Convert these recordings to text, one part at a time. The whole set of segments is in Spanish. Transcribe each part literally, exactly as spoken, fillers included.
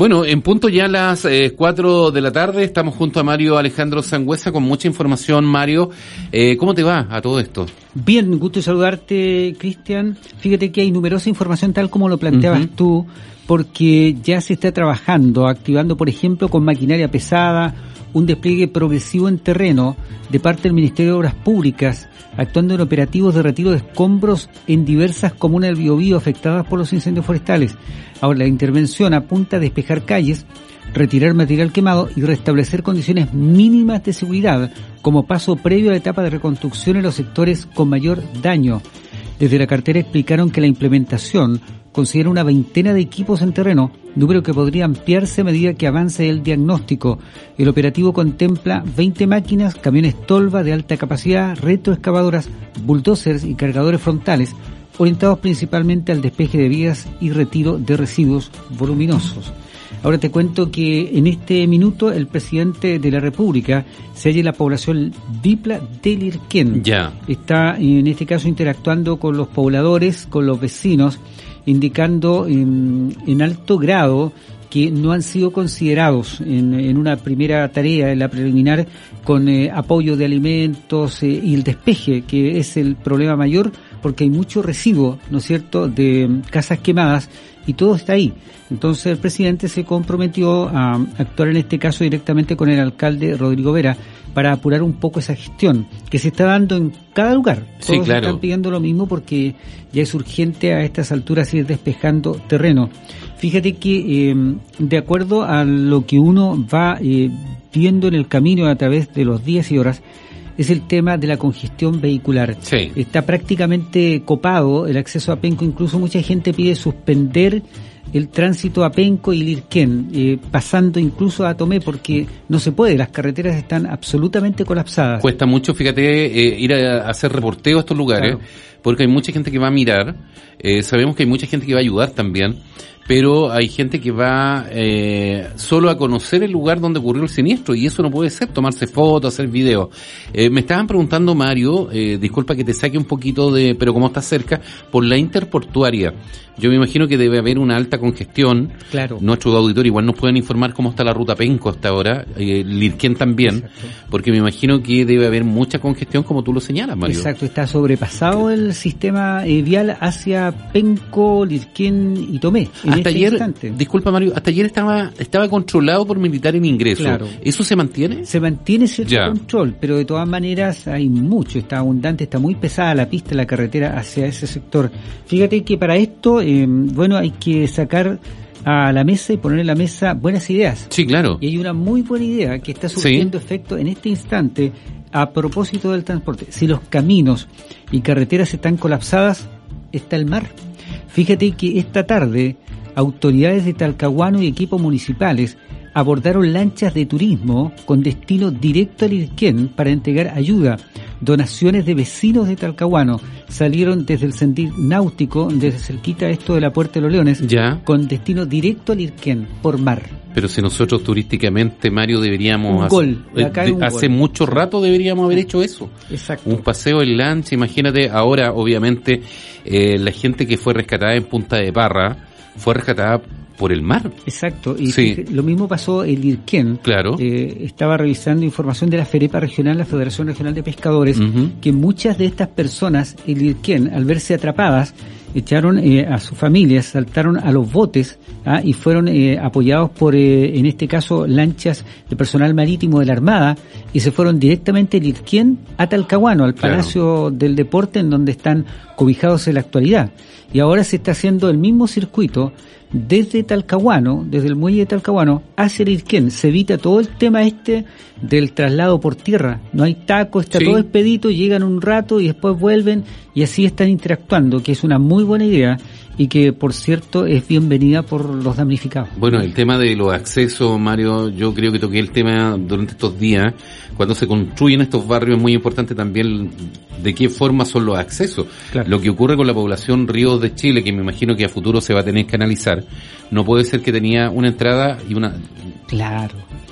Bueno, en punto ya las eh, cuatro de la tarde, estamos junto a Mario Alejandro Sangüesa con mucha información. Mario, eh, ¿cómo te va a todo esto? Bien, gusto saludarte, Cristian. Fíjate que hay numerosa información tal como lo planteabas uh-huh. tú, porque ya se está trabajando, activando, por ejemplo, con maquinaria pesada, un despliegue progresivo en terreno de parte del Ministerio de Obras Públicas, actuando en operativos de retiro de escombros en diversas comunas del Biobío afectadas por los incendios forestales. Ahora, la intervención apunta a despejar calles, retirar material quemado y restablecer condiciones mínimas de seguridad como paso previo a la etapa de reconstrucción en los sectores con mayor daño. Desde la cartera explicaron que la implementación considera una veintena de equipos en terreno, número que podría ampliarse a medida que avance el diagnóstico. El operativo contempla veinte máquinas, camiones tolva de alta capacidad, retroexcavadoras, bulldozers y cargadores frontales, orientados principalmente al despeje de vías y retiro de residuos voluminosos. Ahora te cuento que en este minuto el presidente de la República se halla en la población Dipla de Lirquén. Ya. Está en este caso interactuando con los pobladores, con los vecinos, indicando en, en alto grado que no han sido considerados en, en una primera tarea, en la preliminar, con eh, apoyo de alimentos eh, y el despeje, que es el problema mayor, porque hay mucho residuo, ¿no es cierto?, de casas quemadas, y todo está ahí. Entonces el presidente se comprometió a actuar en este caso directamente con el alcalde Rodrigo Vera para apurar un poco esa gestión que se está dando en cada lugar. Todos sí, claro. están pidiendo lo mismo porque ya es urgente a estas alturas ir despejando terreno. Fíjate que eh, de acuerdo a lo que uno va eh, viendo en el camino a través de los días y horas, es el tema de la congestión vehicular. Sí. Está prácticamente copado el acceso a Penco, incluso mucha gente pide suspender el tránsito a Penco y Lirquén, eh, pasando incluso a Tomé, porque no se puede, las carreteras están absolutamente colapsadas. Cuesta mucho, fíjate, eh, ir a hacer reporteo a estos lugares, claro. Porque hay mucha gente que va a mirar, eh, sabemos que hay mucha gente que va a ayudar también, pero hay gente que va eh, solo a conocer el lugar donde ocurrió el siniestro, y eso no puede ser, tomarse fotos, hacer videos. Eh, me estaban preguntando, Mario, eh, disculpa que te saque un poquito de, pero como estás cerca, por la interportuaria. Yo me imagino que debe haber una alta congestión. Claro. Nuestros auditores igual nos pueden informar cómo está la ruta Penco hasta ahora, eh, Lirquén también. Exacto. Porque me imagino que debe haber mucha congestión como tú lo señalas, Mario. Exacto, está sobrepasado el sistema eh, vial hacia Penco, Lirquén y Tomé. Hasta este ayer, instante. disculpa Mario, hasta ayer estaba estaba controlado por militar en ingreso. Claro. ¿Eso se mantiene? Se mantiene cierto ya. control, pero de todas maneras hay mucho, está abundante, está muy pesada la pista, la carretera hacia ese sector. Fíjate que para esto, eh, bueno, hay que sacar a la mesa y poner en la mesa buenas ideas. Sí, claro. Y hay una muy buena idea que está surgiendo sí. efecto en este instante a propósito del transporte. Si los caminos y carreteras están colapsadas, está el mar. Fíjate que esta tarde autoridades de Talcahuano y equipos municipales abordaron lanchas de turismo con destino directo a Lirquén para entregar ayuda. Donaciones de vecinos de Talcahuano salieron desde el sentir náutico, desde cerquita esto de la Puerta de los Leones, ya. con destino directo a Lirquén, por mar. Pero si nosotros turísticamente, Mario, deberíamos... Un gol, hace, acá hay un hace gol. mucho rato deberíamos haber hecho eso. Exacto. Un paseo en lancha, imagínate, ahora obviamente eh, la gente que fue rescatada en Punta de Parra fue rescatada por el mar. Exacto, y sí. lo mismo pasó en Lirquén. Claro. Eh, estaba revisando información de la FEREPA regional, la Federación Regional de Pescadores, uh-huh. que muchas de estas personas en Lirquén, al verse atrapadas, echaron eh, a sus familias, saltaron a los botes ¿ah? y fueron eh, apoyados por, eh, en este caso, lanchas de personal marítimo de la Armada, y se fueron directamente de Lirquén a Talcahuano, al claro. Palacio del Deporte, en donde están cobijados en la actualidad. Y ahora se está haciendo el mismo circuito desde Talcahuano, desde el muelle de Talcahuano hacia Lirquén. Se evita todo el tema este del traslado por tierra. No hay taco, está sí. todo expedito, llegan un rato y después vuelven, y así están interactuando, que es una muy buena idea y que, por cierto, es bienvenida por los damnificados. Bueno, el tema de los accesos, Mario, yo creo que toqué el tema durante estos días. Cuando se construyen estos barrios es muy importante también de qué forma son los accesos. Claro. Lo que ocurre con la población Ríos de Chile, que me imagino que a futuro se va a tener que analizar, no puede ser que tenía una entrada y una... Claro.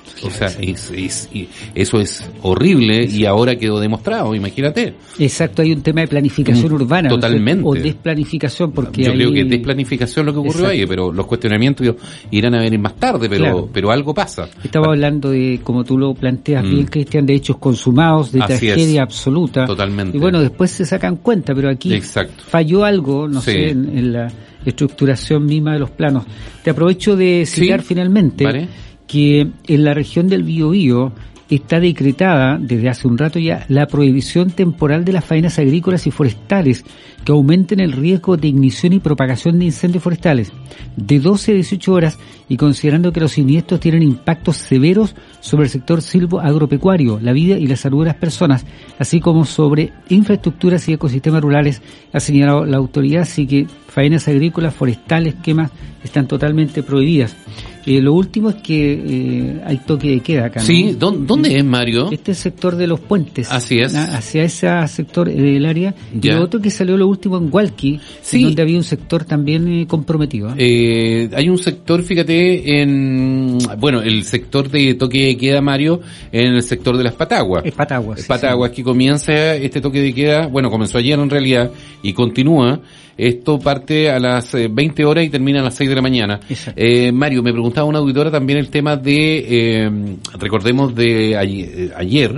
O sea, es, es, es, eso es horrible y ahora quedó demostrado, imagínate. Exacto, hay un tema de planificación mm, urbana. Totalmente. O desplanificación, porque yo ahí... creo que es desplanificación lo que ocurrió Exacto. ahí, pero los cuestionamientos irán a venir más tarde, pero claro. pero algo pasa. Estaba ah. hablando de, como tú lo planteas mm. bien, Cristian, de hechos consumados, de Así tragedia es. absoluta. Totalmente. Y bueno, después se sacan cuenta, pero aquí Exacto. falló algo, no sí. sé, en, en la estructuración misma de los planos. Te aprovecho de citar sí. finalmente... ¿Vale? que en la región del Biobío está decretada desde hace un rato ya la prohibición temporal de las faenas agrícolas y forestales que aumenten el riesgo de ignición y propagación de incendios forestales de doce a dieciocho horas, y considerando que los siniestros tienen impactos severos sobre el sector silvo-agropecuario, la vida y la salud de las personas, así como sobre infraestructuras y ecosistemas rurales, ha señalado la autoridad. Así que faenas agrícolas, forestales, quemas están totalmente prohibidas. Eh, lo último es que eh, hay toque de queda acá, ¿no? Sí, ¿dónde es, Mario? Este es el sector de los puentes. Así es. Hacia ese sector del área. Ya. Y lo otro que salió lo último en Hualqui, sí. donde había un sector también eh, comprometido. Eh, hay un sector, fíjate, en... Bueno, el sector de toque de queda, Mario, en el sector de las Pataguas. Es Pataguas. Sí, Pataguas, sí. que comienza este toque de queda, bueno, comenzó ayer en realidad, y continúa. Esto parte a las veinte horas y termina a las seis de la mañana. Eh, Mario, me preguntaba una auditora también el tema de, eh, recordemos de ayer, ayer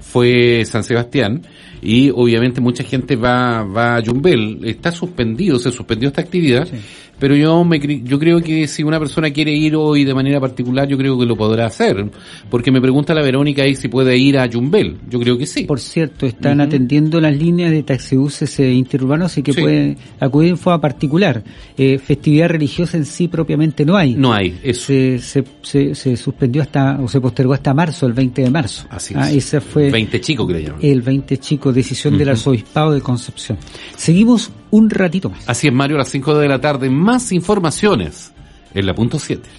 fue San Sebastián, y obviamente mucha gente va, va a Yumbel. Está suspendido, se suspendió esta actividad. Sí. Pero yo me yo creo que si una persona quiere ir hoy de manera particular, yo creo que lo podrá hacer, porque me pregunta la Verónica ahí si puede ir a Yumbel. Yo creo que sí. Por cierto, están uh-huh. atendiendo las líneas de taxibuses eh, interurbanos, así que sí. pueden acudir en forma particular. Eh, festividad religiosa en sí propiamente no hay. No hay, eso. Se, se, se, se suspendió hasta, o se postergó hasta marzo, el veinte de marzo. Así es. Ah, esa fue... veinte chico que le llaman. El veinte chico, decisión uh-huh. del arzobispado de Concepción. Seguimos un ratito más. Así es, Mario, a las cinco de la tarde, más informaciones en la punto siete.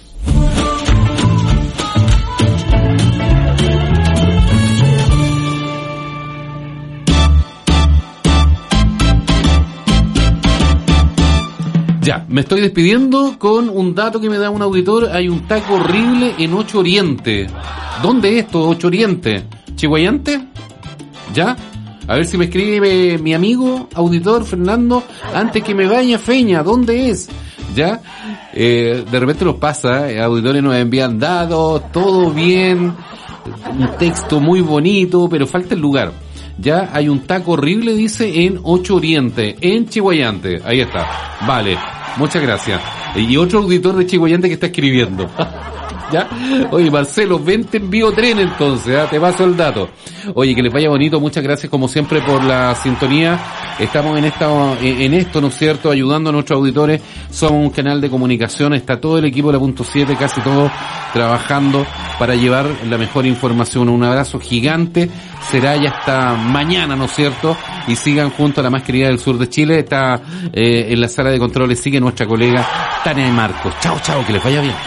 Ya, me estoy despidiendo con un dato que me da un auditor. Hay un taco horrible en Ocho Oriente. ¿Dónde es esto, Ocho Oriente? ¿Chihuayante? ¿Ya? A ver si me escribe mi amigo auditor Fernando antes que me vaya, Feña, ¿dónde es? ¿Ya? Eh, de repente nos pasa, eh, auditores nos envían datos, todo bien, un texto muy bonito, pero falta el lugar. Ya hay un taco horrible, dice, en Ocho Oriente, en Chihuayante. Ahí está. Vale, muchas gracias. Y otro auditor de Chihuayante que está escribiendo. ¿Ya? Oye, Marcelo, vente en Biotren entonces, ¿eh? Te paso el dato. Oye, que les vaya bonito, muchas gracias como siempre por la sintonía. Estamos en esta, en esto, ¿no es cierto?, ayudando a nuestros auditores. Somos un canal de comunicación, está todo el equipo de la punto siete, casi todos trabajando para llevar la mejor información. Un abrazo gigante, será ya hasta mañana, ¿no es cierto? Y sigan junto a la más querida del sur de Chile. Está eh, en la sala de controles, sigue nuestra colega Tania de Marcos. Chao, chao, que les vaya bien.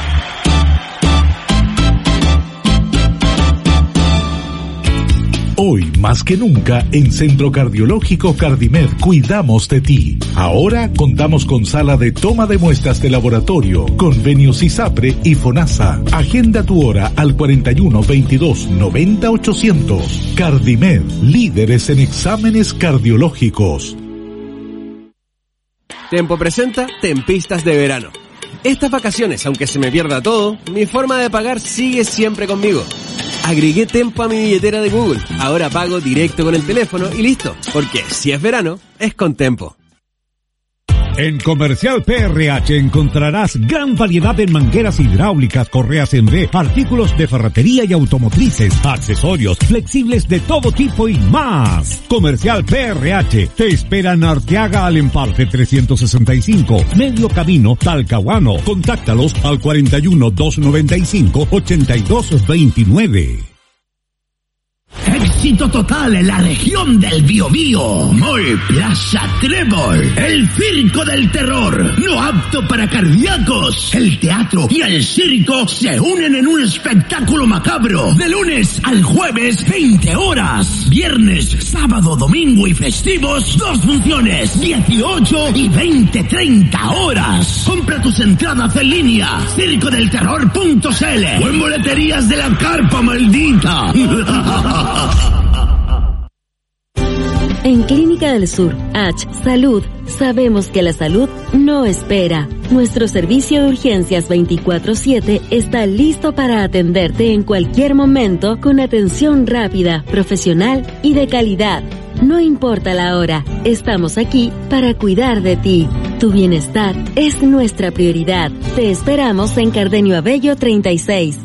Hoy, más que nunca, en Centro Cardiológico Cardimed cuidamos de ti. Ahora contamos con sala de toma de muestras de laboratorio, convenios ISAPRE y FONASA. Agenda tu hora al cuarenta y uno, veintidós, noventa, ochocientos. Cardimed, líderes en exámenes cardiológicos. Tempo presenta Tempistas de Verano. Estas vacaciones, aunque se me pierda todo, mi forma de pagar sigue siempre conmigo. Agregué Tempo a mi billetera de Google. Ahora pago directo con el teléfono y listo. Porque si es verano, es con Tempo. En Comercial P R H encontrarás gran variedad en mangueras hidráulicas, correas en V, artículos de ferretería y automotrices, accesorios, flexibles de todo tipo y más. Comercial P R H te espera en Arteaga al Emparte trescientos sesenta y cinco, Medio Camino, Talcahuano. Contáctalos al cuarenta y uno, doscientos noventa y cinco, ochenta y dos veintinueve. éxito total en la región del Biobío. Mall Plaza Trébol, el circo del terror, no apto para cardíacos. El teatro y el circo se unen en un espectáculo macabro de lunes al jueves, veinte horas. Viernes, sábado, domingo y festivos, dos funciones, dieciocho y veinte, treinta horas. Compra tus entradas en línea, circo del terror punto c l o en boleterías de la carpa maldita. En Clínica del Sur, H Salud, sabemos que la salud no espera. Nuestro servicio de urgencias veinticuatro siete está listo para atenderte en cualquier momento con atención rápida, profesional y de calidad. No importa la hora, estamos aquí para cuidar de ti. Tu bienestar es nuestra prioridad. Te esperamos en Cardenio Abello treinta y seis.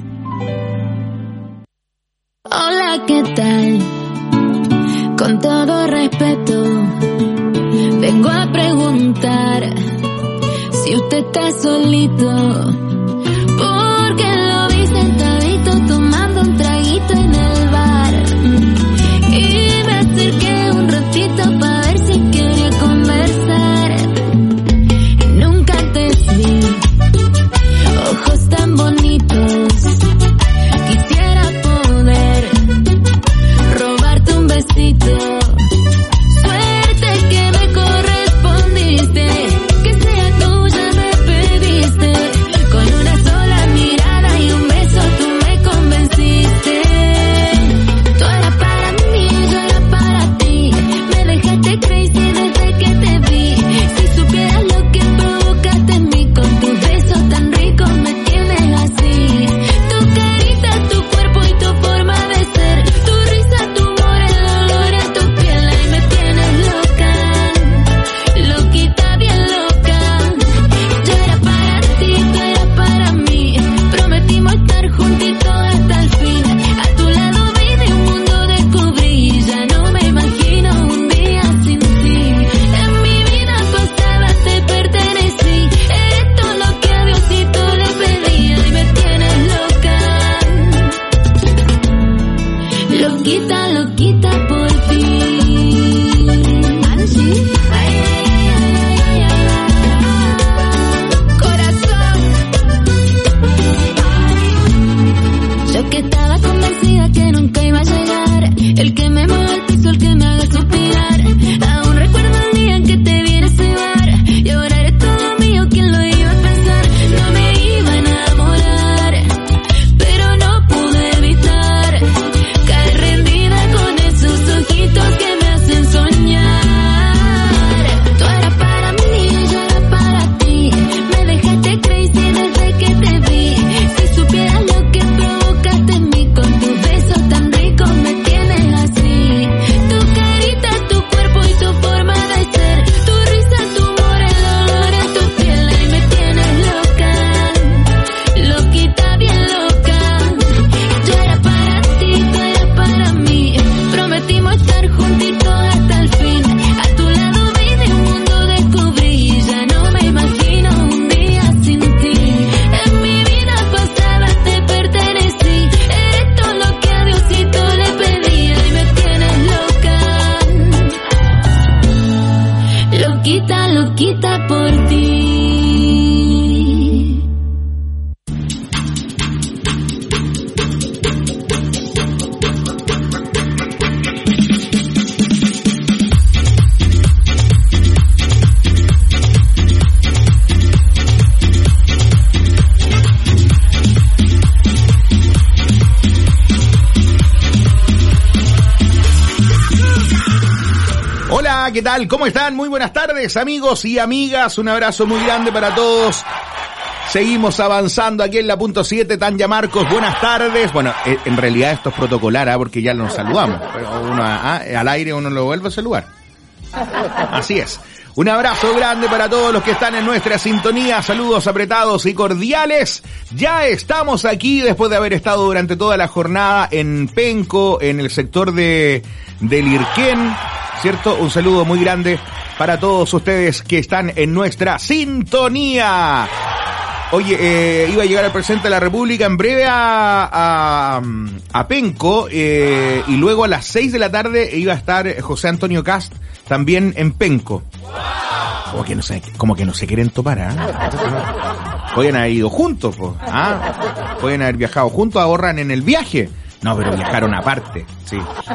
Hola, ¿qué tal? Con todo respeto, vengo a preguntar si usted está solito, porque lo vi sentadito tomando un traguito en el bar, y me acerqué un ratito para ver si quería conversar. Nunca te vi, ojos tan bonitos, quisiera poder robarte un besito. Suerte que me correspondiste, que sea tuya me pediste. Con una sola mirada y un beso tú me convenciste. Tú eras para mí, yo era para ti. Me dejaste crazy desde que te vi. Si supieras lo que provocaste en mí con tus besos tan ricos me tienes así. Tu carita, tu cuerpo y tu forma de ser, tu risa, tu humor, el olor a tu piel, ahí me tienes loca, loquita bien loca. Yo era para ti, tú eras para mí, prometimos estar juntitos hasta el fin. A tu lado vine un mundo descubrí, ya no me imagino un día sin ti. En mi vida pasada te pertenecí, eres todo lo que a Diosito le pedí, y me tienes loca, loquita, loquita por ti. Angie, ay, ay, ay, ay, ay, corazón. Yo que estaba convencida que nunca iba a llegar, el que me mueva el piso, el que me haga suspirar. Aún recuerdo el día en que te vi en ese bar, y ahora eres todo mío, ¿quién lo iba a pensar? No me iba a enamorar, pero no pude evitar caer rendida con esos ojitos que me hacen soñar. Tú eras para mí, yo era para ti. Me dejaste crazy desde que te vi. Si supieras lo que provocaste en mí con tus besos tan ricos me tienes así. Tu carita, tu cuerpo y tu forma de ser, tu risa, tu humor, el olor a tu piel, ahí me tienes loca, loquita bien loca. Yo era para ti, tú eras para mí, prometimos estar juntitos hasta el fin. A tu lado vine un mundo descubrí, ya no me imagino un día sin ti. En mi vida pasada te pertenecí, eres todo lo que a Diosito le pedí, y me tienes loca, loquita, loquita por ti. Hola, ¿qué tal? ¿Cómo están? Muy buenas tardes, amigos y amigas. Un abrazo muy grande para todos. Seguimos avanzando aquí en la punto siete, Tanya Marcos, buenas tardes. Bueno, en realidad esto es protocolar, ¿eh? Porque ya nos saludamos, pero uno ¿ah? al aire uno lo vuelve a saludar. Así es. Un abrazo grande para todos los que están en nuestra sintonía, saludos apretados y cordiales. Ya estamos aquí después de haber estado durante toda la jornada en Penco, en el sector de del Irquén, ¿cierto? Un saludo muy grande para todos ustedes que están en nuestra sintonía. Oye, eh, iba a llegar el presidente de la República en breve a, a, a Penco, eh, y luego a las seis de la tarde iba a estar José Antonio Cast también en Penco. Como que no se, como que no se quieren topar, ¿ah? ¿eh? Pueden haber ido juntos, pues. ¿Ah? Pueden haber viajado juntos, ahorran en el viaje. No, pero viajaron aparte, sí.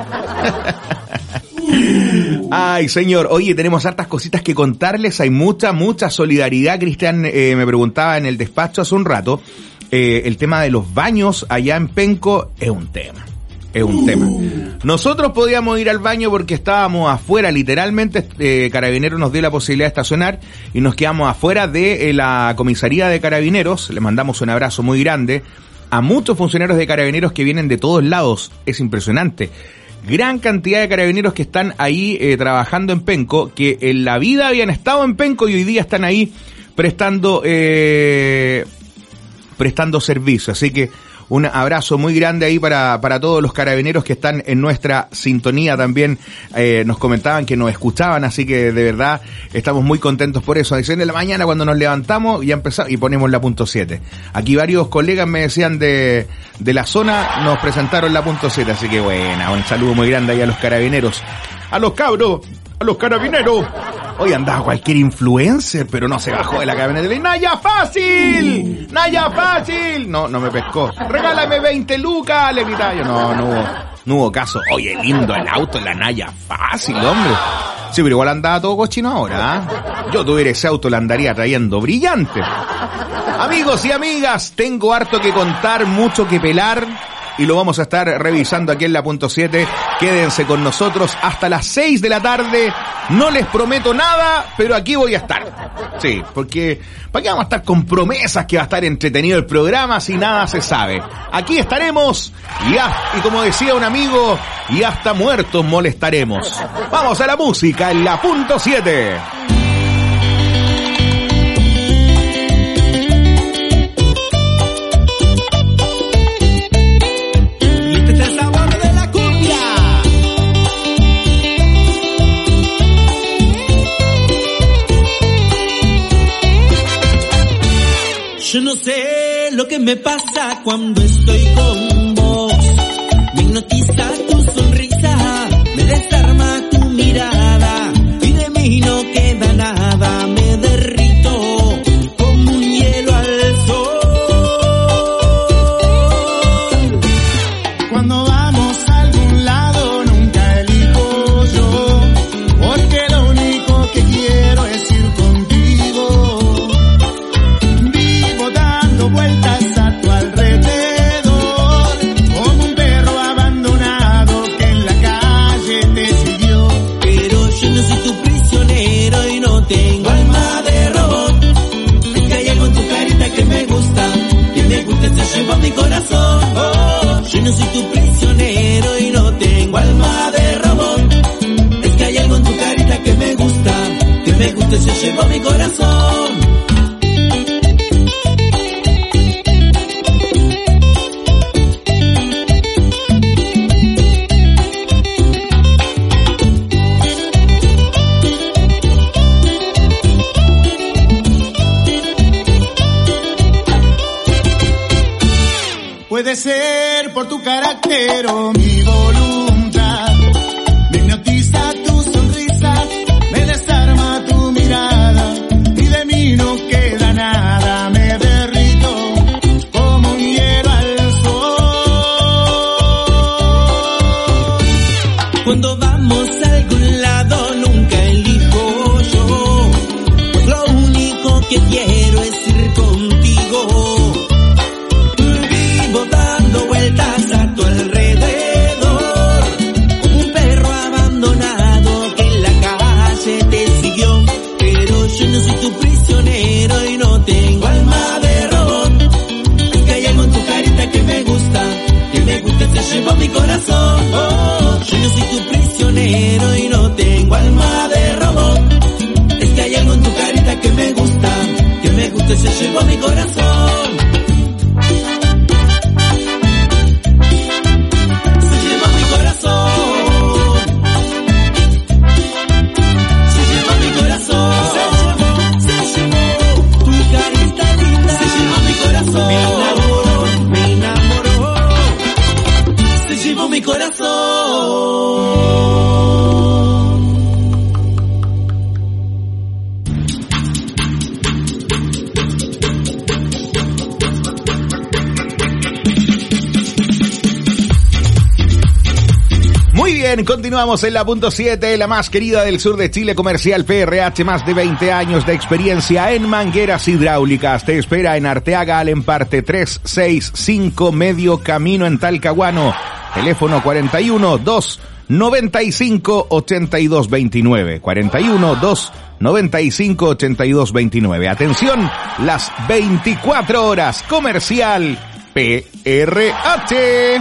Ay, señor, oye, tenemos hartas cositas que contarles, hay mucha, mucha solidaridad. Cristian eh, me preguntaba en el despacho hace un rato, eh, el tema de los baños allá en Penco es un tema, es un tema. Nosotros podíamos ir al baño porque estábamos afuera, literalmente, eh, Carabineros nos dio la posibilidad de estacionar y nos quedamos afuera de eh, la comisaría de Carabineros. Le mandamos un abrazo muy grande a muchos funcionarios de Carabineros que vienen de todos lados, es impresionante. Gran cantidad de carabineros que están ahí eh, trabajando en Penco, que en la vida habían estado en Penco y hoy día están ahí prestando eh, prestando servicio. Así que un abrazo muy grande ahí para, para todos los carabineros que están en nuestra sintonía también. Eh, nos comentaban que nos escuchaban, así que de verdad estamos muy contentos por eso. A las seis de la mañana cuando nos levantamos y empezamos y ponemos la punto siete. Aquí varios colegas me decían de, de la zona, nos presentaron la punto siete, así que buena, un saludo muy grande ahí a los carabineros. A los cabros, a los carabineros. Hoy andaba cualquier influencer, pero no se bajó de la camioneta. ¡Naya fácil! ¡Naya fácil! No, no me pescó. ¡Regálame veinte lucas! Le gritaba yo. No, no hubo, no hubo caso. Oye, lindo el auto, la Naya fácil, hombre. Sí, pero igual andaba todo cochino ahora, ¿eh? Yo tuviera ese auto, la andaría trayendo brillante. Amigos y amigas, tengo harto que contar, mucho que pelar. Y lo vamos a estar revisando aquí en la punto siete. Quédense con nosotros hasta las seis de la tarde. No les prometo nada, pero aquí voy a estar. Sí, porque ¿para qué vamos a estar con promesas que va a estar entretenido el programa si nada se sabe? Aquí estaremos y, a, y como decía un amigo, y hasta muertos molestaremos. Vamos a la música en la punto siete. Yo no sé lo que me pasa cuando estoy con vos. Me hipnotiza tu sonrisa, me desarma tu mirada y de mí no queda nada. Me derrito como un hielo al sol. Cuando vamos a algún lado nunca elijo yo, porque lo único que quiero es ir contigo. Vueltas a tu alrededor, como un perro abandonado que en la calle te siguió. Pero yo no soy tu prisionero y no tengo alma de robot. Es que hay algo en tu carita que me gusta, que me gusta, se lleva mi corazón. Oh, yo no soy tu prisionero y no tengo alma de robot. Es que hay algo en tu carita que me gusta, que me gusta, se lleva mi corazón. Puede ser por tu carácter o mi voluntad. Me hipnotiza tu sonrisa, me desarma tu mirada y de mí no queda nada. Me derrito como un hielo al sol. Cuando vamos a algún lado nunca elijo yo, pues lo único que quiero es ir contigo. Dando vueltas a tu alrededor, bien, continuamos en la punto siete, la más querida del sur de Chile, Comercial P R H, más de veinte años de experiencia en mangueras hidráulicas. Te espera en Arteaga Alemparte trescientos sesenta y cinco, medio camino en Talcahuano. Teléfono cuarenta y uno, dos noventa y cinco, ochenta y dos veintinueve. cuarenta y uno, dos noventa y cinco, ochenta y dos veintinueve. Atención, las veinticuatro horas. Comercial P R H.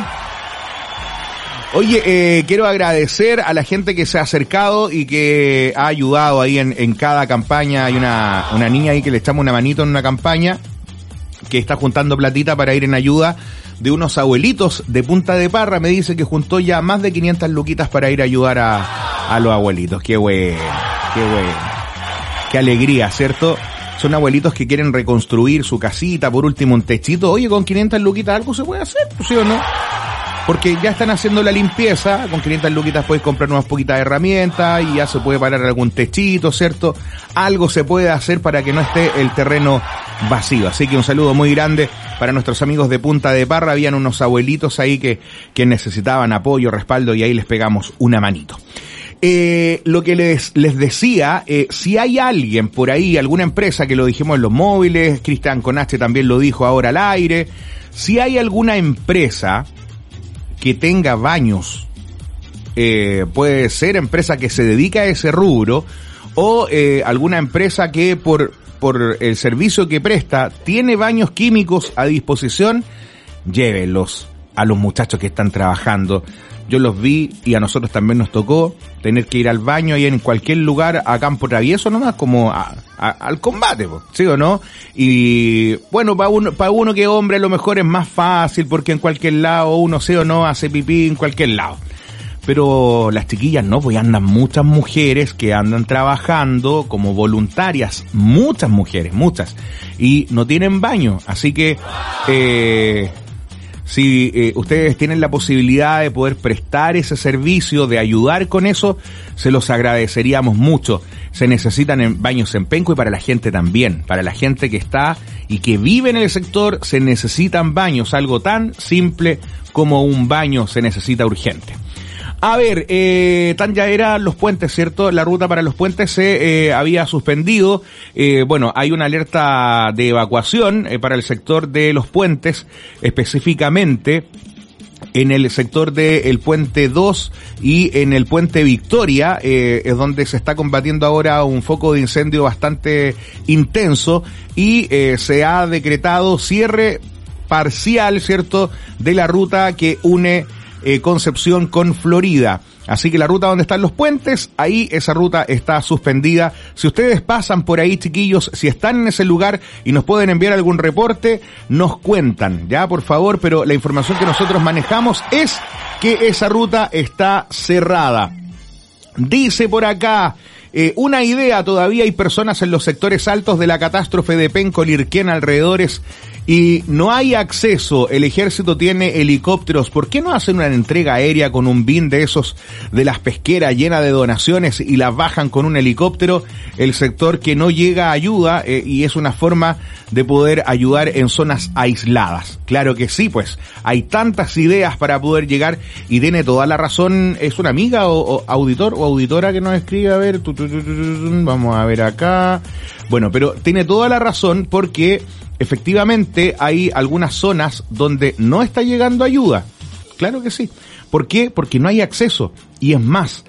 Oye, eh, quiero agradecer a la gente que se ha acercado y que ha ayudado ahí en, en cada campaña. Hay una, una niña ahí que le echamos una manito en una campaña que está juntando platita para ir en ayuda de unos abuelitos de Punta de Parra. Me dice que juntó ya más de quinientas luquitas para ir a ayudar a, a los abuelitos. Qué bueno, qué bueno. Qué alegría, ¿cierto? Son abuelitos que quieren reconstruir su casita, por último un techito. Oye, con quinientas luquitas algo se puede hacer, ¿sí o no? Porque ya están haciendo la limpieza, con quinientas luquitas puedes comprar unas poquitas herramientas y ya se puede parar algún techito, ¿cierto? Algo se puede hacer para que no esté el terreno vacío. Así que un saludo muy grande para nuestros amigos de Punta de Parra. Habían unos abuelitos ahí que, que necesitaban apoyo, respaldo, y ahí les pegamos una manito. Eh, lo que les, les decía, eh, si hay alguien por ahí, alguna empresa, que lo dijimos en los móviles, Cristian Conache también lo dijo ahora al aire, si hay alguna empresa que tenga baños, eh, puede ser empresa que se dedica a ese rubro, o eh, alguna empresa que por, por el servicio que presta tiene baños químicos a disposición, llévenlos a los muchachos que están trabajando. Yo los vi y a nosotros también nos tocó tener que ir al baño ahí en cualquier lugar a campo travieso nomás, como a, a, al combate, ¿sí o no? Y bueno, para uno, para uno que es hombre a lo mejor es más fácil porque en cualquier lado uno, sí o no, hace pipí en cualquier lado. Pero las chiquillas no, pues andan muchas mujeres que andan trabajando como voluntarias, muchas mujeres, muchas, y no tienen baño, así que eh si eh, ustedes tienen la posibilidad de poder prestar ese servicio, de ayudar con eso, se los agradeceríamos mucho. Se necesitan en baños en Penco y para la gente también. Para la gente que está y que vive en el sector, se necesitan baños. Algo tan simple como un baño se necesita urgente. A ver, eh, tan ya eran los puentes, ¿cierto? La ruta para los puentes se eh, había suspendido. Eh, bueno, hay una alerta de evacuación eh, para el sector de los puentes, específicamente en el sector del puente dos y en el puente Victoria, eh, es donde se está combatiendo ahora un foco de incendio bastante intenso y eh, se ha decretado cierre parcial, ¿cierto?, de la ruta que une Eh, Concepción con Florida. Así que la ruta donde están los puentes, ahí esa ruta está suspendida. Si ustedes pasan por ahí, chiquillos, si están en ese lugar y nos pueden enviar algún reporte, nos cuentan, ya, por favor, pero la información que nosotros manejamos es que esa ruta está cerrada. Dice por acá, eh, una idea, todavía hay personas en los sectores altos de la catástrofe de Penco, Lirquén, alrededores, y no hay acceso. El ejército tiene helicópteros. ¿Por qué no hacen una entrega aérea con un bin de esos de las pesqueras llena de donaciones y las bajan con un helicóptero? El sector que no llega a ayuda eh, y es una forma de poder ayudar en zonas aisladas. Claro que sí, pues hay tantas ideas para poder llegar y tiene toda la razón. ¿Es una amiga o, o auditor o auditora que nos escribe? A ver, tu, tu, tu, tu, tu, vamos a ver acá. Bueno, pero tiene toda la razón porque efectivamente hay algunas zonas donde no está llegando ayuda. Claro que sí. ¿Por qué? Porque no hay acceso. Y es más,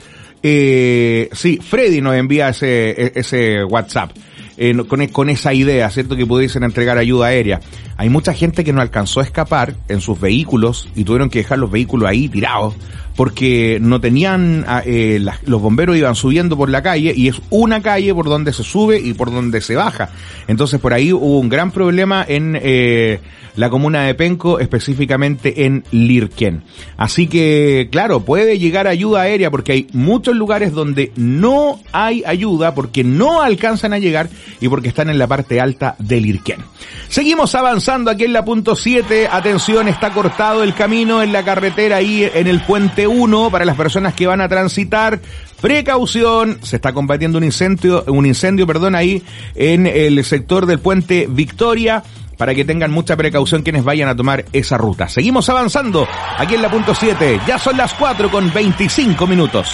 eh, sí, Freddy nos envía ese, ese WhatsApp eh, con, con esa idea, ¿cierto?, que pudiesen entregar ayuda aérea. Hay mucha gente que no alcanzó a escapar en sus vehículos y tuvieron que dejar los vehículos ahí tirados porque no tenían, eh, la, los bomberos iban subiendo por la calle y es una calle por donde se sube y por donde se baja. Entonces por ahí hubo un gran problema en eh, la comuna de Penco, específicamente en Lirquén. Así que, claro, puede llegar ayuda aérea porque hay muchos lugares donde no hay ayuda porque no alcanzan a llegar y porque están en la parte alta de Lirquén. Seguimos avanzando aquí en la punto siete. Atención, está cortado el camino en la carretera ahí en el puente uno para las personas que van a transitar. Precaución, se está combatiendo un incendio, un incendio, perdón, ahí en el sector del puente Victoria. para que tengan mucha precaución quienes vayan a tomar esa ruta. Seguimos avanzando aquí en la punto siete. Ya son las cuatro con veinticinco minutos.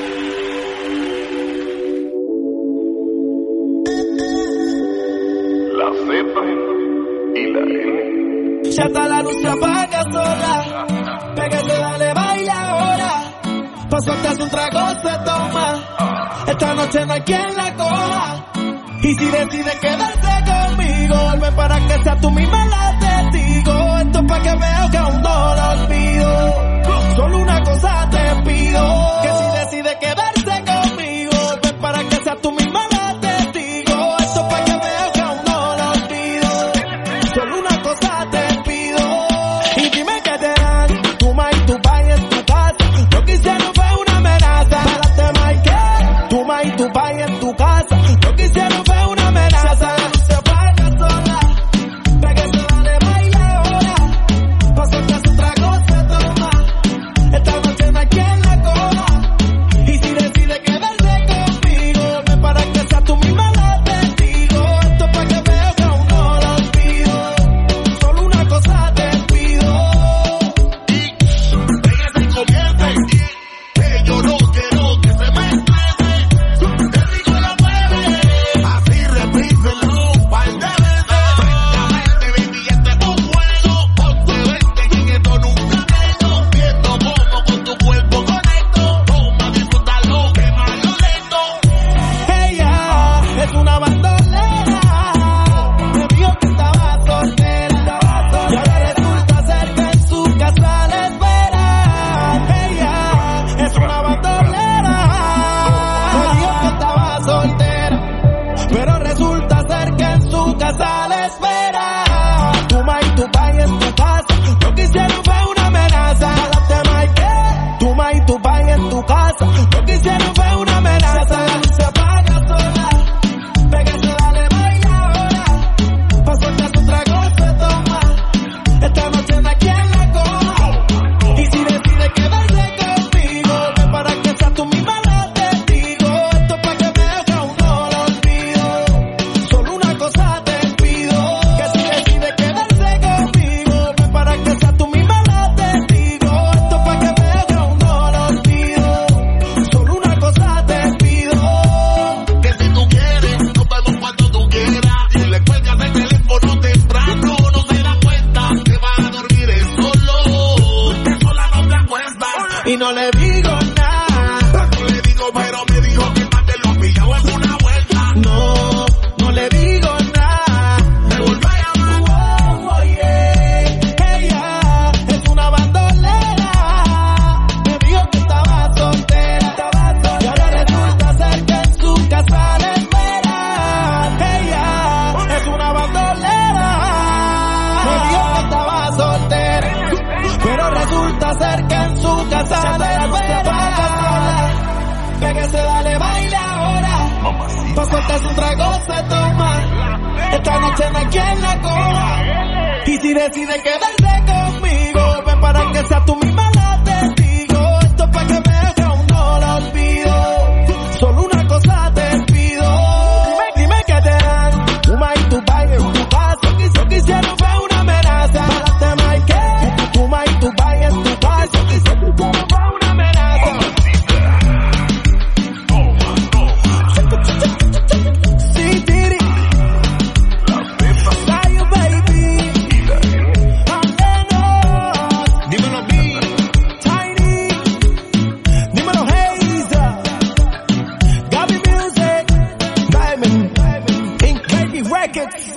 La Z y la N. Ya está la luz, se apaga sola. Pégate, dale, baila ahora. Pa' soltarse un trago se toma. Esta noche no hay quien la coja. Y si decides quedarse conmigo, ven para que sea tú misma la testigo. Esto es pa' que veo que aún no lo olvido. Solo una cosa te pido, que si decides quedarse conmigo, ven para que sea tú misma la testigo. Esto es pa' que veo que aún no lo olvido. Solo una cosa te pido. Y dime qué te dan, tu ma y tu pa en tu casa. Lo que hicieron fue una amenaza. Párate, Mike, tu ma y tu pa en tu casa. Lo que hicieron fue una amenaza. Se apaga sola, pégate, dale, baila ahora. Pa' soltarse un trago se toma. Esta noche no hay quien la coja. Y si decide quedarse conmigo, ven para que sea tú misma la testigo. Esto es pa' que veo que aún no lo olvido. Solo una cosa te pido. Pégate y comience, que yo no quiero que se me estrese. Te digo la nueve, así repíselo, par de veces. Francamente, baby, este es un juego. Ponte vente, que en esto nunca tengo. Viendo cómo con tu cuerpo conecto. Toma, disfrútalo, que malo lento. Ella es una bandolera. Me dijo que estaba soltera. Y ahora resulta ser que en su casa la espera. Ella es una bandolera. Me dijo que estaba soltera. Pero resulta ser que en su casa la espera. Tu ma y tu pa en tu casa. Lo que hicieron fue una amenaza. Párate, Mike, tu ma y tu pa en tu casa. Lo que hicieron fue una amenaza. Se apaga sola, pégate, dale, baila ahora. Pa' soltarse un trago se toma. Esta noche no hay quien la coja. Y si decide quedarse conmigo, ven para que sea tú misma la testigo. Esto es pa' que veo que aún no lo olvido. Solo una cosa te pido, que si decide quedarse conmigo, ven para que sea tú misma la testigo. Esto es pa' que veo que aún no lo olvido. Solo una cosa te pido. Que si tú quieres, nos vemos cuando tú quieras. Si le cuelgas el teléfono temprano, no se da cuenta que vas a dormir él solo. Que sola no te acuestas. Y no le digo nada. No le digo, pero me dijo que más te lo ha pillado en una vuelta. No, no le digo nada. Me volví a llamar. Oh, oh, yeah. Ella es una bandolera. Me dijo que estaba soltera. Y ahora resulta ser que en su casa la espera. Ella es una bandolera. Me dijo que estaba soltera. Pero resulta ser que en su casa la espera. Pégase, dale, baila ahora. Pa' soltarse un trago se toma. Esta noche no hay quien la coja. Y si decide quedarse conmigo, ven para que sea tú misma la testigo. Esto es pa' que veo que aún no lo olvido. Solo una cosa te pido. Dime, dime qué te dan. Tu ma y tu pa en tu casa. Lo que hicieron fue una amenaza. Párate, Mike, tu ma y tu pa en tu casa. Lo que hicieron fue una amenaza. Sí, Tiri. Sayo, baby. Alenos. Dímelo a mí. Tiny. Dímelo, Hazel. Gaby Music. Diamond. Ink Baby Records.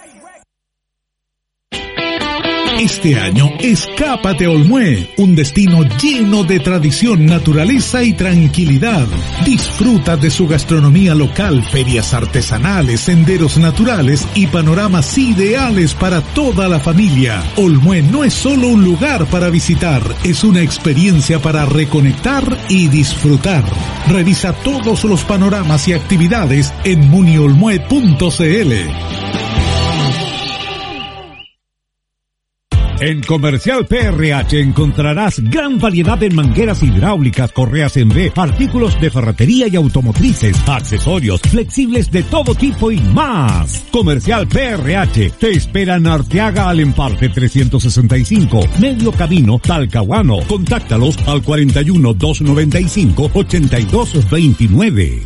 Este año, escápate a Olmué, un destino lleno de tradición, naturaleza y tranquilidad. Disfruta de su gastronomía local, ferias artesanales, senderos naturales y panoramas ideales para toda la familia. Olmué no es solo un lugar para visitar, es una experiencia para reconectar y disfrutar. Revisa todos los panoramas y actividades en muniolmue punto c l. En Comercial P R H encontrarás gran variedad en mangueras hidráulicas, correas en V, artículos de ferretería y automotrices, accesorios, flexibles de todo tipo y más. Comercial P R H te espera en Arteaga al Emparte trescientos sesenta y cinco, Medio Camino, Talcahuano. Contáctalos al cuarenta y uno, doscientos noventa y cinco, ochenta y dos veintinueve.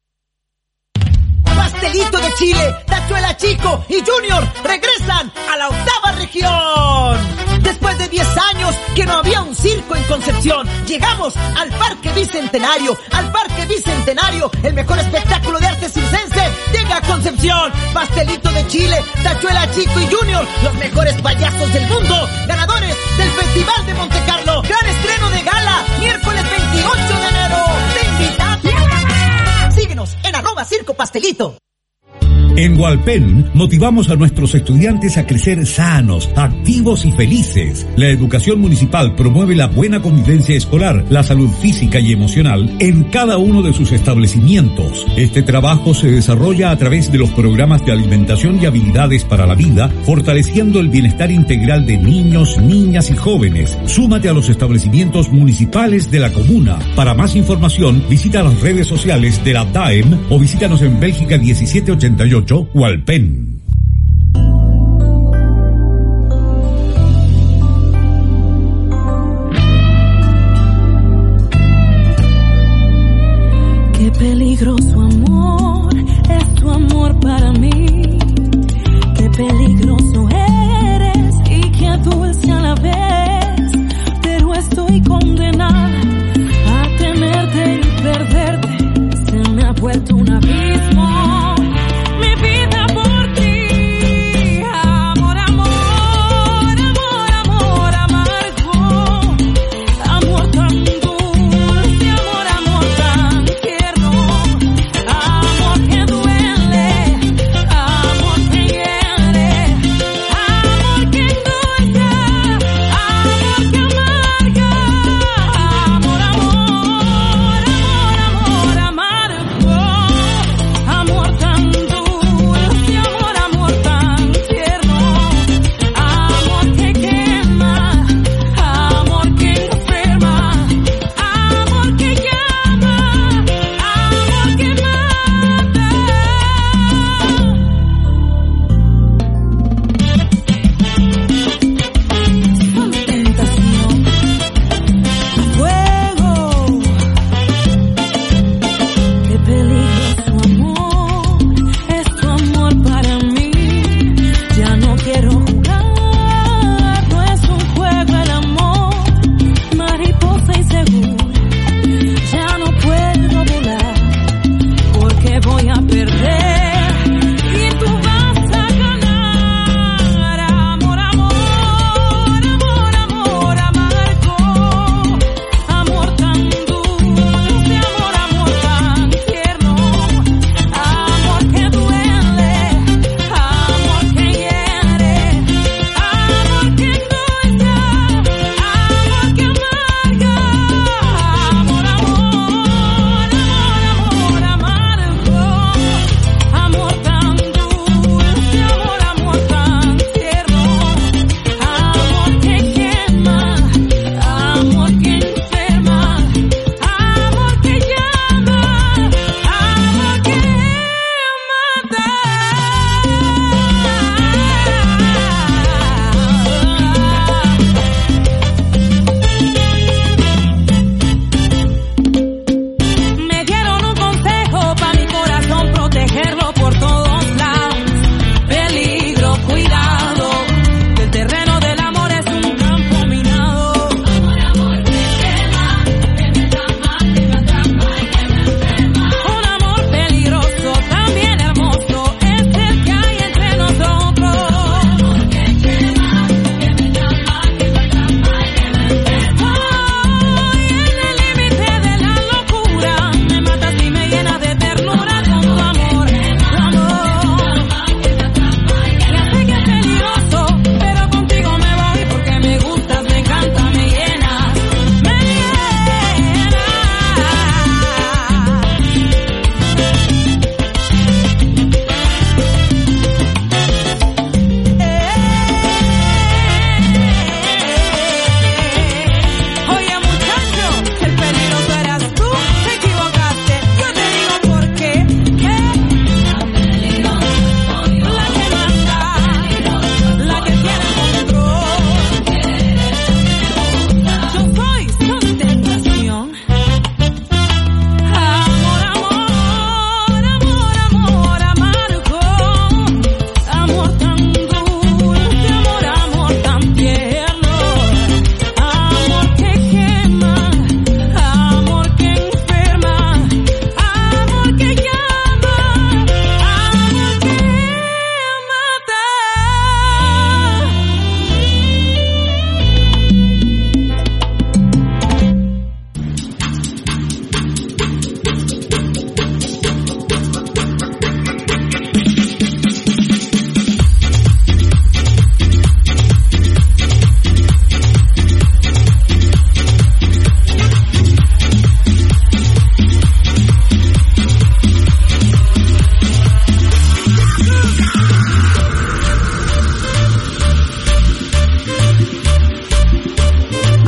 Pastelito de Chile, Tachuela Chico y Junior regresan a la octava región. Después de diez años que no había un circo en Concepción, llegamos al Parque Bicentenario. Al Parque Bicentenario, el mejor espectáculo de arte circense llega a Concepción. Pastelito de Chile, Tachuela Chico y Junior, los mejores payasos del mundo, ganadores del Festival de Monte Carlo. Gran estreno de gala, miércoles veintiocho de enero. Te invitamos. Síguenos en arroba Circo Pastelito. En Hualpén motivamos a nuestros estudiantes a crecer sanos, activos y felices. La educación municipal promueve la buena convivencia escolar, la salud física y emocional en cada uno de sus establecimientos. Este trabajo se desarrolla a través de los programas de alimentación y habilidades para la vida, fortaleciendo el bienestar integral de niños, niñas y jóvenes. Súmate a los establecimientos municipales de la comuna. Para más información, visita las redes sociales de la D A E M o visítanos en Bélgica diecisiete ochenta y ocho, Hualpén. Qué peligroso amor es tu amor para mí. Qué peligroso eres y qué dulce a la vez. Pero estoy condenada a tenerte y perderte. Se me ha vuelto un abismo. Amor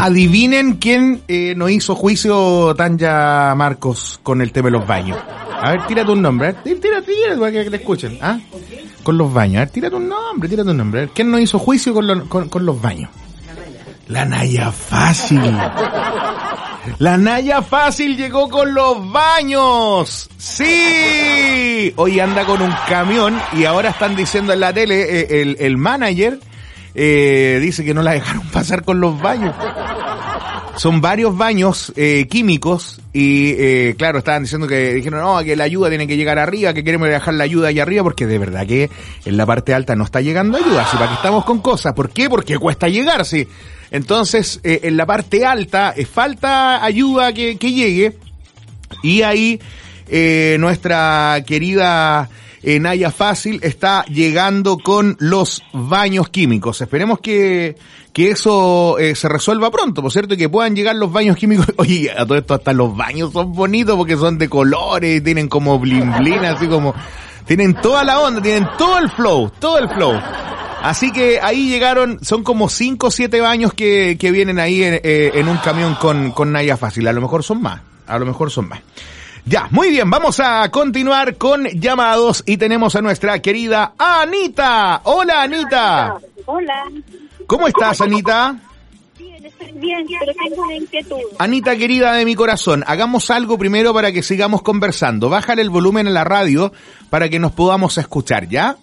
Adivinen quién eh, nos hizo juicio, Tanya Marcos, con el tema de los baños. A ver, tírate un nombre. A ver, tírate, tírate para que le escuchen. ¿Ah? Con los baños. A ver, tírate un nombre, tírate un nombre. A ver, ¿quién nos hizo juicio con, lo, con, con los baños? La Naya Fácil. La Naya Fácil llegó con los baños. ¡Sí! Hoy anda con un camión y ahora están diciendo en la tele, eh, el, el manager eh, dice que no la dejaron pasar con los baños. Son varios baños eh, químicos y eh, claro, estaban diciendo que dijeron no, que la ayuda tiene que llegar arriba, que queremos dejar la ayuda ahí arriba, porque de verdad que en la parte alta no está llegando ayuda. Así para que estamos con cosas. ¿Por qué? Porque cuesta llegar, sí. Entonces, eh, en la parte alta eh, falta ayuda que, que llegue y ahí eh, nuestra querida eh, Naya Fácil está llegando con los baños químicos. Esperemos que, que eso eh, se resuelva pronto, por cierto, y que puedan llegar los baños químicos. Oye, a todo esto hasta los baños son bonitos porque son de colores, tienen como blin blin, así como, tienen toda la onda, tienen todo el flow, todo el flow. Así que ahí llegaron, son como cinco o siete baños que, que vienen ahí en, eh, en un camión con, con Naya Fácil. A lo mejor son más, a lo mejor son más. Ya, muy bien, vamos a continuar con llamados y tenemos a nuestra querida Anita. Hola, Anita. Hola. ¿Cómo estás, Anita? Bien, estoy bien, pero tengo una inquietud. Anita, querida de mi corazón, hagamos algo primero para que sigamos conversando. Bájale el volumen a la radio para que nos podamos escuchar, ¿ya?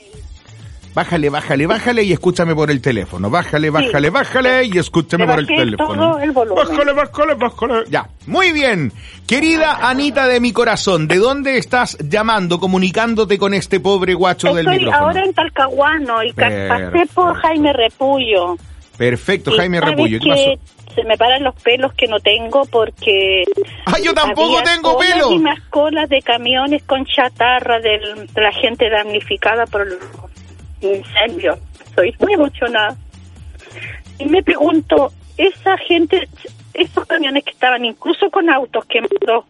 Bájale, bájale, bájale y escúchame por el teléfono. Bájale, bájale, sí. bájale y escúchame por el teléfono. Todo el volumen. Bájale, bájale, bájale. Ya, muy bien. Querida Anita de mi corazón, ¿de dónde estás llamando, comunicándote con este pobre guacho Estoy del micrófono? Estoy ahora en Talcahuano y Perfecto. pasé por Jaime Repullo. Perfecto, y Jaime Repullo. ¿Qué que pasó? Se me paran los pelos que no tengo porque... ¡Ah, yo tampoco tengo pelo! Y más colas de camiones con chatarra de la gente damnificada por los incendios. Soy muy emocionada. Y me pregunto, esa gente, esos camiones que estaban incluso con autos quemados,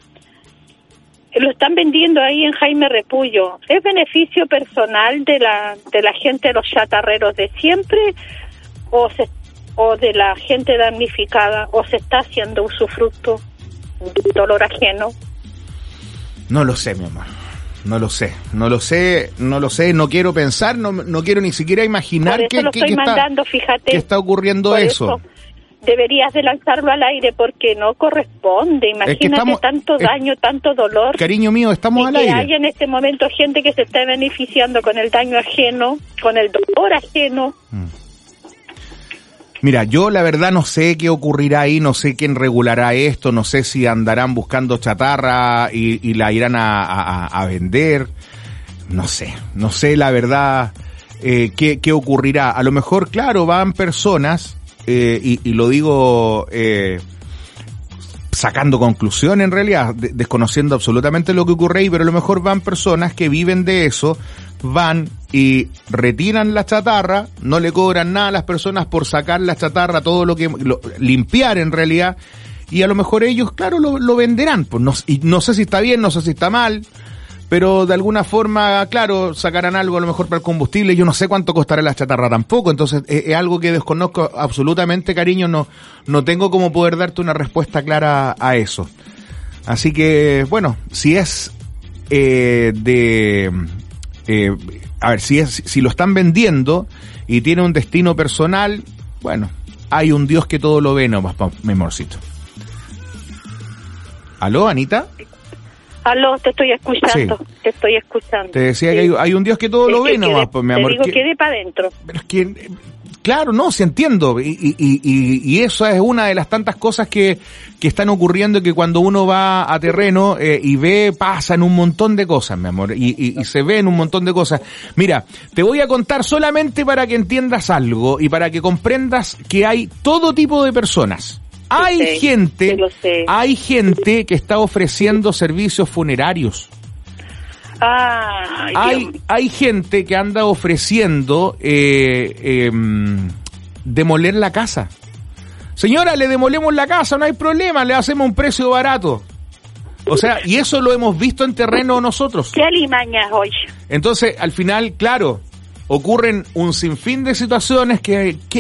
lo están vendiendo ahí en Jaime Repullo. ¿Es beneficio personal de la de la gente, de los chatarreros de siempre, o se, o de la gente damnificada, o se está haciendo usufructo, dolor ajeno? No lo sé, mi amor. No lo sé, no lo sé, no lo sé, no quiero pensar, no, no quiero ni siquiera imaginar que, que, que, que, mandando, está, fíjate, que está ocurriendo eso. eso. Deberías de lanzarlo al aire porque no corresponde. Imagínate es que estamos, tanto daño, es, tanto dolor. Cariño mío, estamos y al que aire. Hay en este momento gente que se está beneficiando con el daño ajeno, con el dolor ajeno. Mm. Mira, yo la verdad no sé qué ocurrirá ahí, no sé quién regulará esto, no sé si andarán buscando chatarra y, y la irán a, a, a vender, no sé, no sé la verdad eh, qué, qué ocurrirá. A lo mejor, claro, van personas, eh, y, y lo digo eh, sacando conclusión en realidad, de, desconociendo absolutamente lo que ocurre ahí, pero a lo mejor van personas que viven de eso, van y retiran la chatarra, no le cobran nada a las personas por sacar la chatarra, todo lo que, lo, limpiar en realidad, y a lo mejor ellos, claro, lo, lo venderán, pues no, y no sé si está bien, no sé si está mal, pero de alguna forma, claro, sacarán algo a lo mejor para el combustible, yo no sé cuánto costará la chatarra tampoco, entonces es, es algo que desconozco absolutamente, cariño, no, no tengo como poder darte una respuesta clara a eso. Así que, bueno, si es eh, de... Eh, a ver, si es, si lo están vendiendo y tiene un destino personal, bueno, hay un Dios que todo lo ve nomás, mi amorcito. ¿Aló, Anita? Aló, te estoy escuchando, sí. te estoy escuchando. Te decía sí. que hay, hay un Dios que todo sí, lo ve que nomás, pues, mi amor. Te digo que, que de para adentro. Pero es que... Claro, no, sí entiendo, y, y, y, y eso es una de las tantas cosas que, que están ocurriendo, que cuando uno va a terreno eh, y ve, pasan un montón de cosas, mi amor, y, y, y se ven un montón de cosas. Mira, te voy a contar solamente para que entiendas algo y para que comprendas que hay todo tipo de personas. Hay sé, gente, hay gente que está ofreciendo servicios funerarios. Ah, hay, hay gente que anda ofreciendo eh, eh, demoler la casa. Señora, le demolemos la casa, no hay problema, le hacemos un precio barato. O sea, y eso lo hemos visto en terreno nosotros. ¿Qué alimañas hoy? Entonces, al final, claro, ocurren un sinfín de situaciones que, que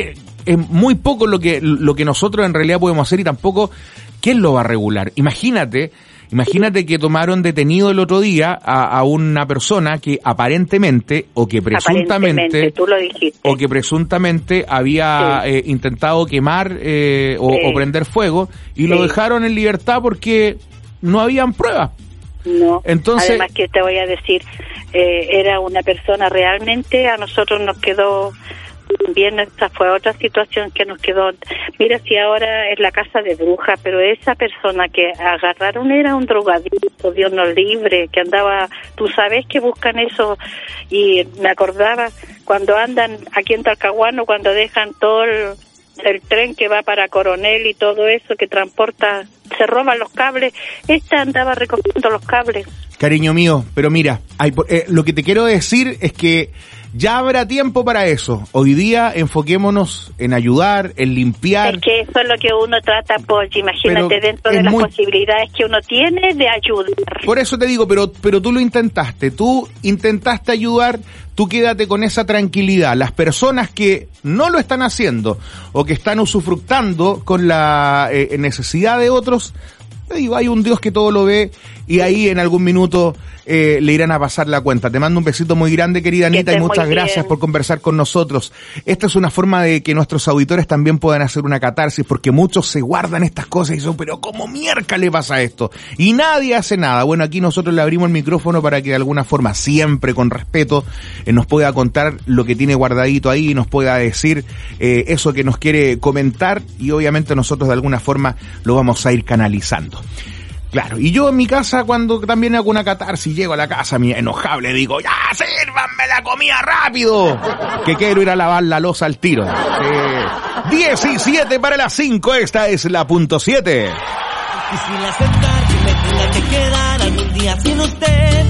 es muy poco lo que, lo que nosotros en realidad podemos hacer y tampoco ¿quién lo va a regular? Imagínate, imagínate que tomaron detenido el otro día a, a una persona que aparentemente o que presuntamente tú lo dijiste. o que presuntamente había sí. eh, intentado quemar eh, o, sí. o prender fuego y sí. lo dejaron en libertad porque no habían pruebas. No, entonces, además que te voy a decir, eh, era una persona realmente, a nosotros nos quedó bien, esta fue otra situación que nos quedó, mira si ahora es la casa de brujas, pero esa persona que agarraron era un drogadicto, Dios nos libre, que andaba, tú sabes que buscan eso, y me acordaba cuando andan aquí en Talcahuano, cuando dejan todo el, el tren que va para Coronel y todo eso que transporta, se roban los cables, esta andaba recogiendo los cables. Cariño mío, pero mira, hay, eh, lo que te quiero decir es que ya habrá tiempo para eso. Hoy día enfoquémonos en ayudar, en limpiar. Es que eso es lo que uno trata, pues, imagínate, pero dentro de las muy... posibilidades que uno tiene de ayudar. Por eso te digo, pero pero tú lo intentaste, tú intentaste ayudar, tú quédate con esa tranquilidad. Las personas que no lo están haciendo o que están usufructando con la eh, necesidad de otros, digo, hay un Dios que todo lo ve y ahí en algún minuto eh, le irán a pasar la cuenta. Te mando un besito muy grande, querida Anita, y muchas gracias por conversar con nosotros. Esta es una forma de que nuestros auditores también puedan hacer una catarsis, porque muchos se guardan estas cosas y dicen, pero ¿cómo mierda le pasa esto? Y nadie hace nada. Bueno, aquí nosotros le abrimos el micrófono para que de alguna forma, siempre con respeto, eh, nos pueda contar lo que tiene guardadito ahí, nos pueda decir eh, eso que nos quiere comentar, y obviamente nosotros de alguna forma lo vamos a ir canalizando. Claro, y yo en mi casa, cuando también hago una catarsis, llego a la casa, mi enojable, digo, ¡ya, sírvanme la comida rápido! Que quiero ir a lavar la loza al tiro. Eh, diecisiete para las cinco, esta es la punto siete. Difícil aceptar que me tenga que quedar algún día sin usted,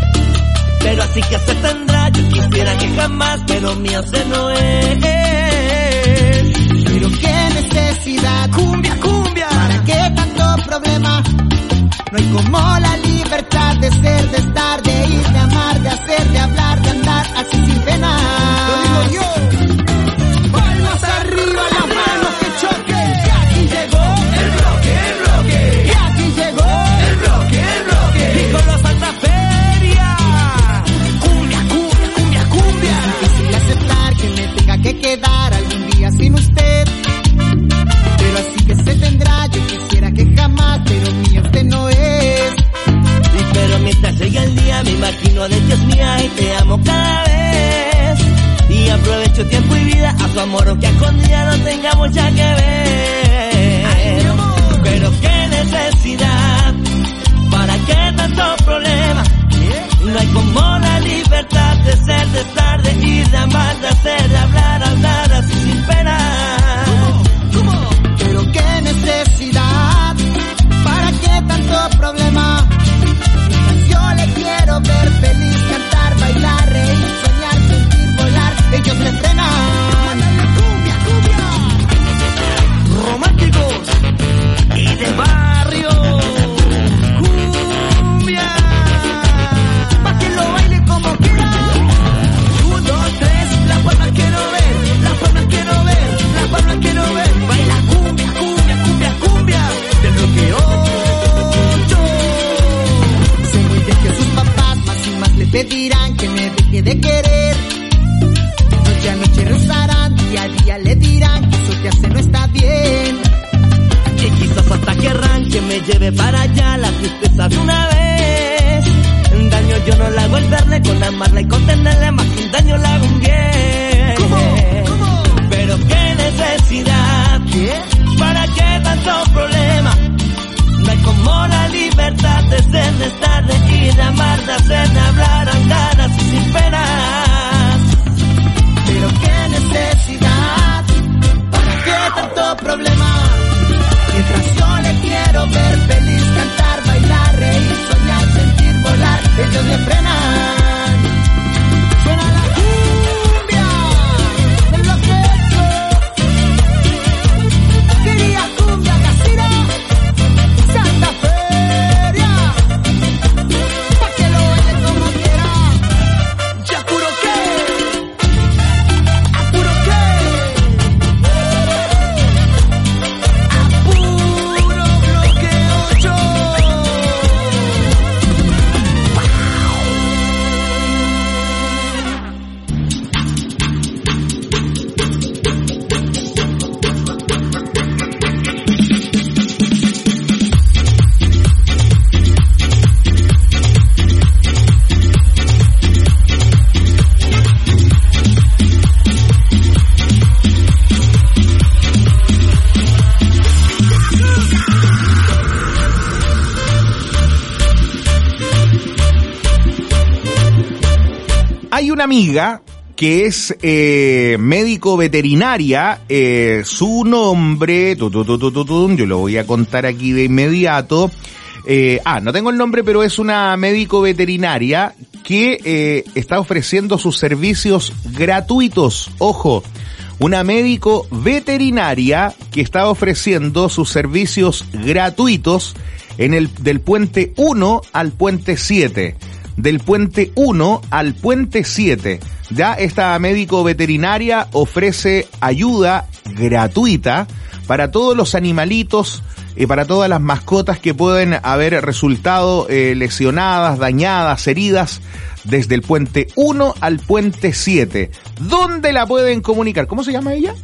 pero así que se tendrá, yo quisiera que jamás, pero mío se no es. Pero qué necesidad, cumbia, cumbia, ¿para qué tanto problema? No hay como la libertad de ser, de estar, de ir, de amar, de hacer, de hablar, de andar así sin pena. Lo digo yo. Palmas arriba, las manos que choquen. Y aquí llegó el bloque, el bloque. Y aquí llegó el bloque, el bloque. Y con los Santa Feria. Cumbia, cumbia, cumbia, cumbia. Es difícil aceptar que me tenga que quedar algún día sin usted, pero así que se tendrá. Yo quisiera que jamás, pero mío usted no es. Pero mientras llegue el día me imagino de Dios mía y te amo cada vez. Y aprovecho tiempo y vida a tu amor, aunque a escondida no tengamos ya que ver. Ay, pero qué necesidad, ¿para qué tanto problema? No hay como la libertad de ser, de estar, de ir, de amar, de hacer, de hablar, andar así sin pena. ¿Cómo? ¿Cómo? Pero qué necesidad, ¿para qué tanto problema? Yo le quiero ver feliz, cantar, bailar, reír, soñar, sentir, volar. Ellos me frenan. Cumbia, cumbia. Románticos y de barrio. Cumbia. Pa' que lo baile como quiera. Un, dos, tres, las palmas quiero ver, las palmas quiero ver, las palmas quiero ver. Baila cumbia, cumbia, cumbia, cumbia. Del bloqueo. Le pedirán que me deje de querer, noche a noche rezarán, día a día le dirán que eso que hace no está bien, que quizás hasta querrán que me lleve para allá la tristeza de una vez. Un daño yo no le hago el verle, con amarla y contenerle, más que un daño le hago un bien. ¿Cómo? ¿Cómo? Pero qué necesidad, ¿qué? ¿Para qué tanto problema? No hay como la libertad de ser, de estar, de ir, de amar, de hacer, de hablar, andar así sin penas. Pero qué necesidad, ¿para qué tanto problema? Mientras yo le quiero ver feliz, cantar, bailar, reír, soñar, sentir, volar, ellos me frenan. Suena la cumbia, del bloqueo. Quería cumbia casera, Santa Feria, pa' que lo baile como hay una amiga que es eh, médico veterinaria, eh, su nombre, tu, tu, tu, tu, tu, tu, yo lo voy a contar aquí de inmediato. Eh, ah, no tengo el nombre, pero es una médico veterinaria que eh, está ofreciendo sus servicios gratuitos. Ojo, una médico veterinaria que está ofreciendo sus servicios gratuitos en el del puente uno al puente siete. Del puente uno al puente siete. Ya esta médico veterinaria ofrece ayuda gratuita para todos los animalitos y para todas las mascotas que pueden haber resultado eh, lesionadas, dañadas, heridas desde el puente uno al puente siete. ¿Dónde la pueden comunicar? ¿Cómo se llama ella?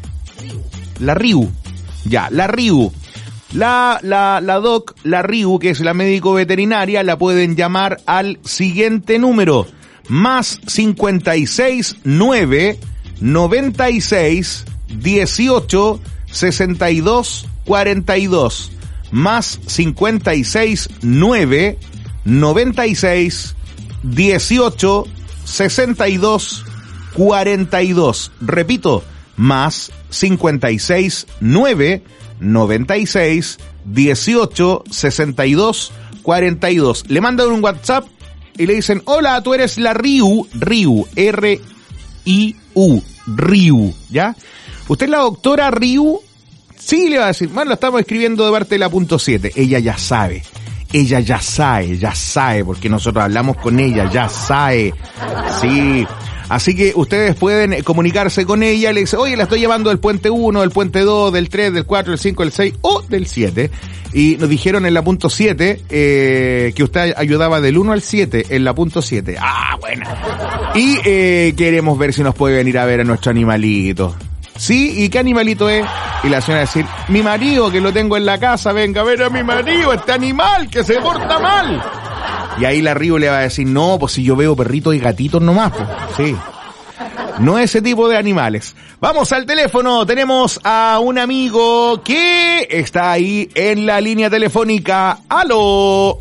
La Riu. Ya, la Riu. La, la, la doc, la Riu, que es la médico veterinaria, la pueden llamar al siguiente número. Más cincuenta y seis nueve noventa y seis dieciocho sesenta y dos cuarenta y dos. Más cincuenta y seis nueve noventa y seis dieciocho sesenta y dos cuarenta y dos. Repito, más cincuenta y seis nueve noventa y seis dieciocho sesenta y dos cuarenta y dos. Le mandan un WhatsApp y le dicen, hola, tú eres la Riu, Riu, R I U, Riu, ¿ya? ¿Usted es la doctora Riu? Sí, le va a decir, bueno, lo estamos escribiendo de parte de la punto siete. Ella ya sabe, ella ya sabe, ya sabe, porque nosotros hablamos con ella, ya sabe, sí. Así que ustedes pueden comunicarse con ella, le dicen, oye, la estoy llevando del puente uno, del puente dos, del tres, del cuatro, del cinco, del seis o del siete. Y nos dijeron en la punto siete eh, que usted ayudaba del uno al siete en la punto siete. Ah, bueno. Y eh, queremos ver si nos puede venir a ver a nuestro animalito. ¿Sí? ¿Y qué animalito es? Y la señora va a decir, mi marido que lo tengo en la casa, venga a ver a mi marido, este animal que se porta mal. Y ahí la Río le va a decir, no, pues si yo veo perritos y gatitos nomás, pues, sí. No ese tipo de animales. Vamos al teléfono, tenemos a un amigo que está ahí en la línea telefónica. ¡Aló!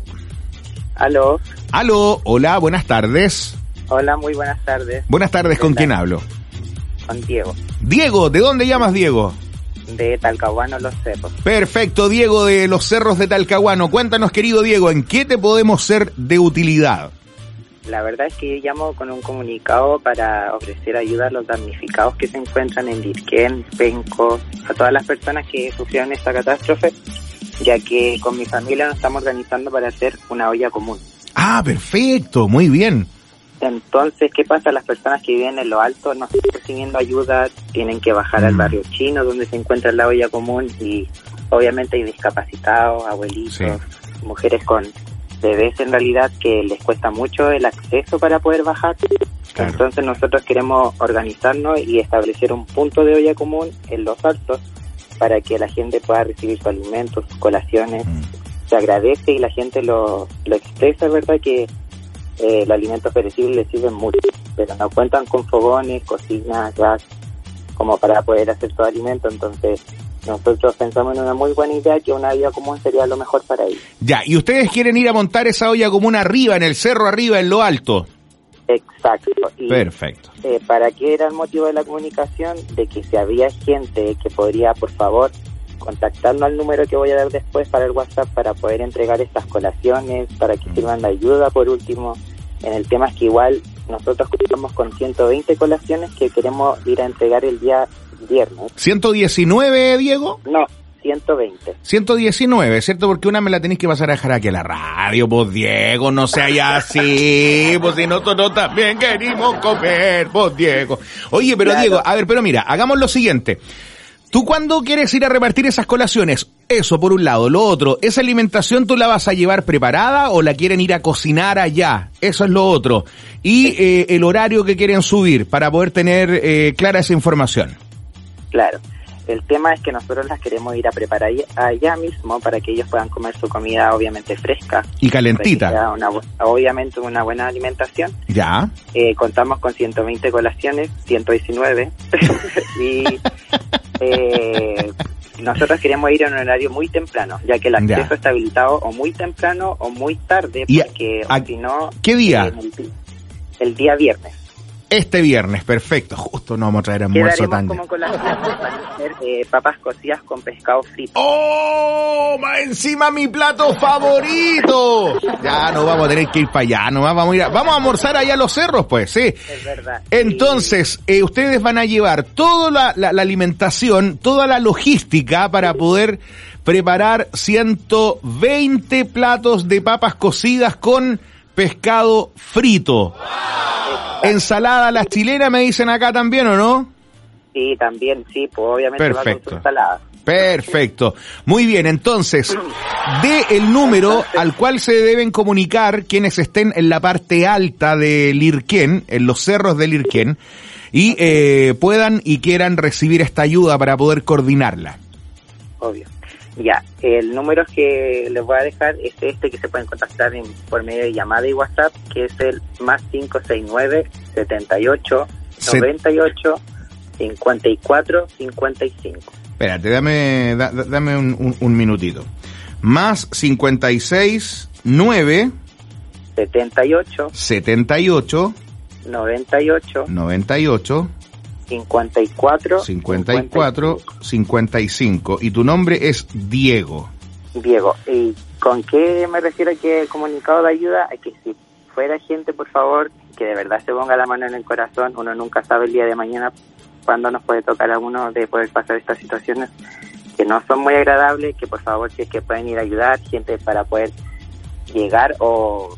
¿Aló? ¡Aló! Hola, buenas tardes. Hola, muy buenas tardes. Buenas tardes, ¿con quién hablo? Con Diego. Diego, ¿de dónde llamas, Diego? De Talcahuano, Los Cerros. Perfecto, Diego, de Los Cerros de Talcahuano. Cuéntanos, querido Diego, ¿en qué te podemos ser de utilidad? La verdad es que yo llamo con un comunicado para ofrecer ayuda a los damnificados que se encuentran en Lirquén, Penco, a todas las personas que sufrieron esta catástrofe, ya que con mi familia nos estamos organizando para hacer una olla común. Ah, perfecto, muy bien. Entonces, ¿qué pasa? Las personas que viven en lo alto no están recibiendo ayuda, tienen que bajar mm. al barrio chino donde se encuentra la olla común y obviamente hay discapacitados, abuelitos, sí. mujeres con bebés en realidad que les cuesta mucho el acceso para poder bajar. Claro. Entonces nosotros queremos organizarnos y establecer un punto de olla común en los altos para que la gente pueda recibir sus alimentos, sus colaciones. Mm. Se agradece y la gente lo, lo expresa, ¿verdad? Que Eh, los alimentos perecibles les sirven mucho, pero no cuentan con fogones, cocinas, gas, como para poder hacer su alimento. Entonces nosotros pensamos en una muy buena idea, que una olla común sería lo mejor para ellos. Ya, y ustedes quieren ir a montar esa olla común arriba, en el cerro arriba, en lo alto. Exacto. Y, perfecto. Eh, ¿Para qué era el motivo de la comunicación? De que si había gente que podría, por favor, contactarnos al número que voy a dar después para el WhatsApp para poder entregar estas colaciones, para que sirvan de ayuda. Por último, en el tema es que igual nosotros contamos con ciento veinte colaciones que queremos ir a entregar el día viernes. ¿ciento diecinueve, Diego? No, ciento veinte. ciento diecinueve, ¿cierto? Porque una me la tenéis que pasar a dejar aquí a la radio, pues Diego, no seas así, pues si nosotros también queremos comer, pues Diego. Oye, pero claro. Diego, a ver, pero mira, hagamos lo siguiente. ¿Tú cuándo quieres ir a repartir esas colaciones? Eso por un lado. Lo otro, ¿esa alimentación tú la vas a llevar preparada o la quieren ir a cocinar allá? Eso es lo otro. Y eh, el horario que quieren subir para poder tener eh, clara esa información. Claro. El tema es que nosotros las queremos ir a preparar allá mismo para que ellos puedan comer su comida obviamente fresca. Y calentita. Una, obviamente una buena alimentación. Ya. Eh, contamos con ciento veinte colaciones, ciento diecinueve. y eh, nosotros queremos ir en un horario muy temprano, ya que el acceso ya. está habilitado o muy temprano o muy tarde, porque a, si no... ¿Qué día? Eh, el, el día viernes. Este viernes, perfecto. Justo no vamos a traer almuerzo tan. Como con las para hacer eh, papas cocidas con pescado frito. ¡Oh! Más encima mi plato favorito. Ya no vamos a tener que ir para allá, no vamos a ir a, vamos a almorzar allá a los cerros, pues, sí. Es verdad. Entonces, eh, ustedes van a llevar toda la, la, la alimentación, toda la logística para poder preparar ciento veinte platos de papas cocidas con pescado frito. Ensalada a la chilena, me dicen acá también, ¿o no? Sí, también, sí, pues obviamente Perfecto. va con su ensalada. Perfecto. Muy bien, entonces, de el número al cual se deben comunicar quienes estén en la parte alta de Lirquén, en los cerros de Lirquén, y eh, puedan y quieran recibir esta ayuda para poder coordinarla. Obvio. Ya, el número que les voy a dejar es este que se pueden contactar en, por medio de llamada y WhatsApp, que es el más cinco seis nueve, setenta y ocho, noventa y ocho, cincuenta y cuatro, cincuenta y cinco. Espérate, dame, da, dame un, un, un minutito. Más cincuenta y seis, nueve, setenta y ocho, setenta y ocho, noventa y ocho, noventa y ocho, cincuenta y cuatro, cincuenta y cuatro, cincuenta y cinco. Y tu nombre es Diego. Diego, ¿y con qué me refiero que comunicado de ayuda? A que si fuera gente, por favor, que de verdad se ponga la mano en el corazón. Uno nunca sabe el día de mañana cuándo nos puede tocar a uno de poder pasar estas situaciones que no son muy agradables, que por favor, si es que pueden ir a ayudar, gente para poder llegar o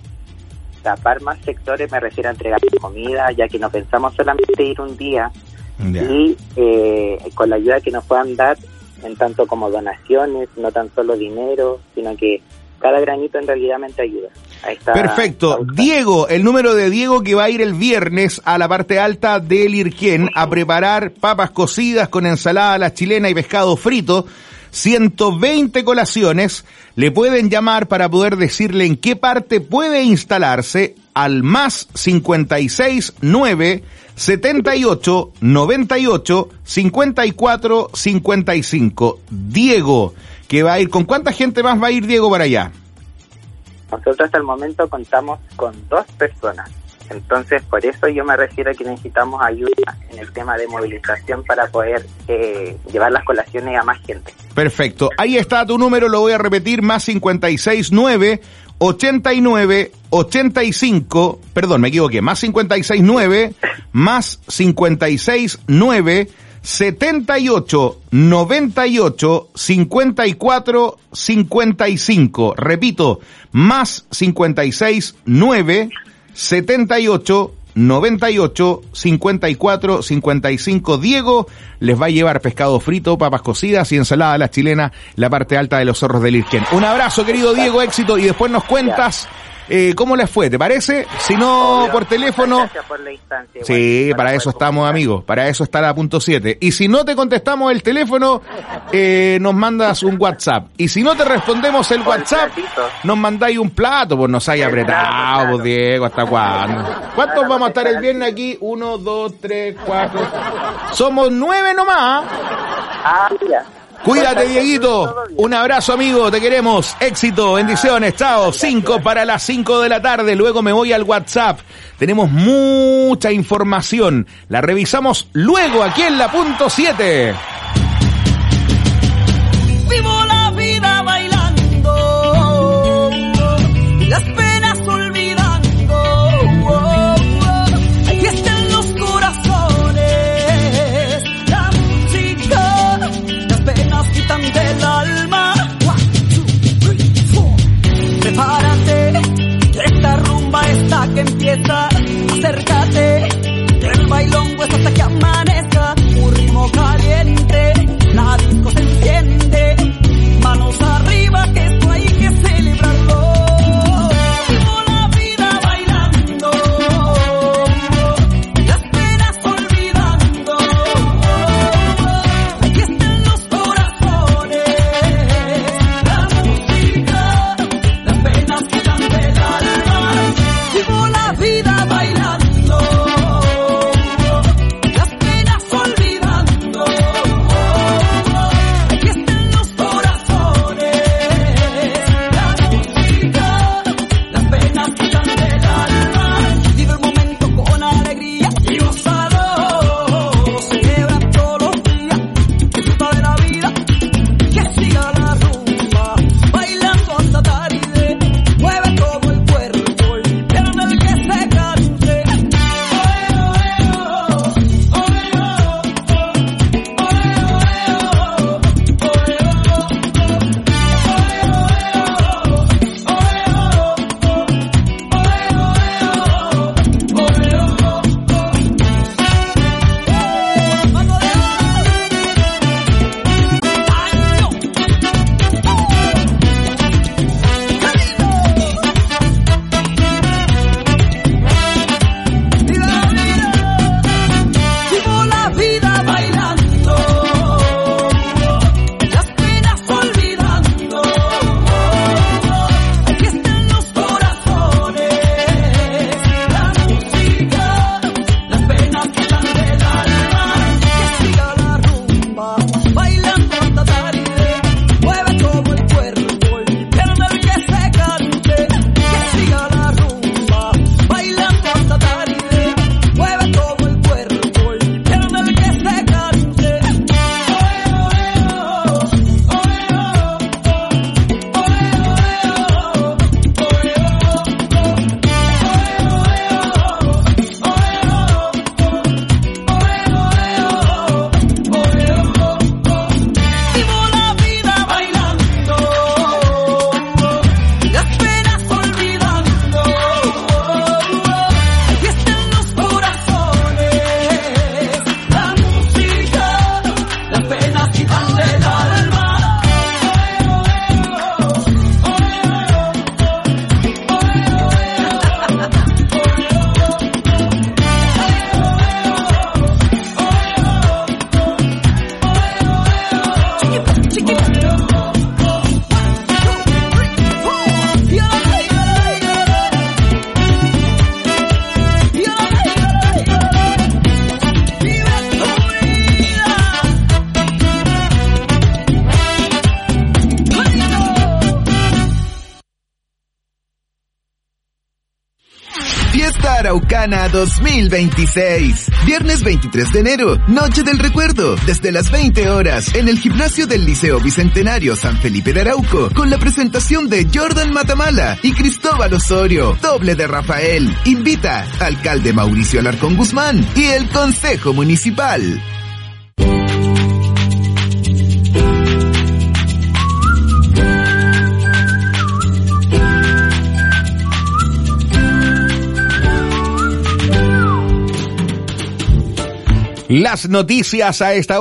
tapar más sectores, me refiero a entregar comida, ya que no pensamos solamente ir un día. Yeah. Y eh, con la ayuda que nos puedan dar, en tanto como donaciones, no tan solo dinero, sino que cada granito en realidad me ayuda. Ahí está. Perfecto. Diego, el número de Diego que va a ir el viernes a la parte alta de Lirquén a preparar papas cocidas con ensalada a la chilena y pescado frito, ciento veinte colaciones. Le pueden llamar para poder decirle en qué parte puede instalarse al más cincuenta y seis, nueve, setenta y ocho, noventa y ocho, cincuenta y cuatro, cincuenta y cinco. Diego, que va a ir, ¿con cuánta gente más va a ir Diego para allá? Nosotros hasta el momento contamos con dos personas. Entonces, por eso yo me refiero a que necesitamos ayuda en el tema de movilización para poder eh, llevar las colaciones a más gente. Perfecto. Ahí está tu número, lo voy a repetir, más cincuenta y seis, nueve, ochenta y nueve, ochenta y cinco, perdón, me equivoqué, más cincuenta y seis, nueve, más cincuenta y seis, nueve, setenta y ocho, noventa y ocho, cincuenta y cuatro, cincuenta y cinco. Repito, más cincuenta y seis, nueve, setenta y ocho, noventa y ocho, cincuenta y cuatro, cincuenta y cinco. Diego les va a llevar pescado frito, papas cocidas y ensalada a la chilena, la parte alta de los Cerros de Lirquén. Un abrazo, querido Diego, éxito, y después nos cuentas eh, cómo les fue, ¿te parece? Si no, por teléfono. Gracias por la instancia. Sí, igual, para, para eso estamos, amigos, para eso está la punto siete. Y si no te contestamos el teléfono, eh, nos mandas un WhatsApp. Y si no te respondemos el WhatsApp, nos mandáis un plato, pues nos hay apretado, pues, Diego, ¿hasta cuándo? ¿Cuántos vamos a estar el viernes aquí? Uno, dos, tres, cuatro. Somos nueve nomás. Ah, ya. Cuídate, Dieguito. Un abrazo, amigo. Te queremos. Éxito. Bendiciones. Chao. Cinco para las cinco de la tarde. Luego me voy al WhatsApp. Tenemos mucha información. La revisamos luego aquí en la punto siete. Vivo la vida bailando, las penas olvidando. Aquí están los corazones, la música, las penas quitan del alma. Prepárate, esta rumba está que empieza. Acércate, el bailongo es hasta que amanezca. Un ritmo caliente, la disco se enciende. Araucana dos mil veintiséis. Viernes veintitrés de enero, Noche del Recuerdo, desde las veinte horas, en el gimnasio del Liceo Bicentenario San Felipe de Arauco, con la presentación de Jordan Matamala y Cristóbal Osorio, doble de Rafael. Invita alcalde Mauricio Alarcón Guzmán y el Consejo Municipal. Las noticias a esta hora.